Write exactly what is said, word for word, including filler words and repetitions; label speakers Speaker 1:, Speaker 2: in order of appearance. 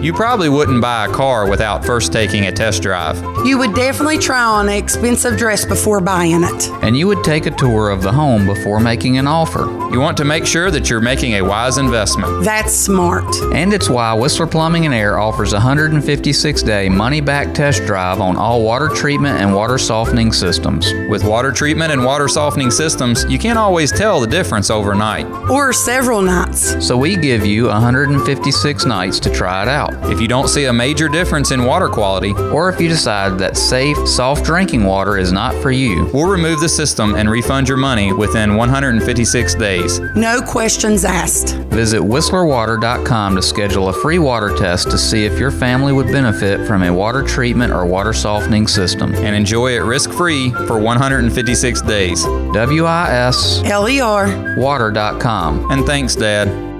Speaker 1: You probably wouldn't buy a car without first taking a test drive.
Speaker 2: You would definitely try on an expensive dress before buying it.
Speaker 3: And you would take a tour of the home before making an offer.
Speaker 1: You want to make sure that you're making a wise investment.
Speaker 2: That's smart.
Speaker 3: And it's why Whistler Plumbing and Air offers a one hundred fifty-six day money-back test drive on all water treatment and water softening systems.
Speaker 1: With water treatment and water softening systems, you can't always tell the difference overnight.
Speaker 2: Or several nights.
Speaker 3: So we give you one hundred fifty-six nights to try it out.
Speaker 1: If you don't see a major difference in water quality,
Speaker 3: or if you decide that safe, soft drinking water is not for you,
Speaker 1: we'll remove the system and refund your money within one hundred fifty-six days.
Speaker 2: No questions asked.
Speaker 3: Visit whistler water dot com to schedule a free water test to see if your family would benefit from a water treatment or water softening system.
Speaker 1: And enjoy it risk-free for one hundred fifty-six days.
Speaker 3: W I S
Speaker 2: L E R
Speaker 3: water dot com.
Speaker 1: And thanks, Dad.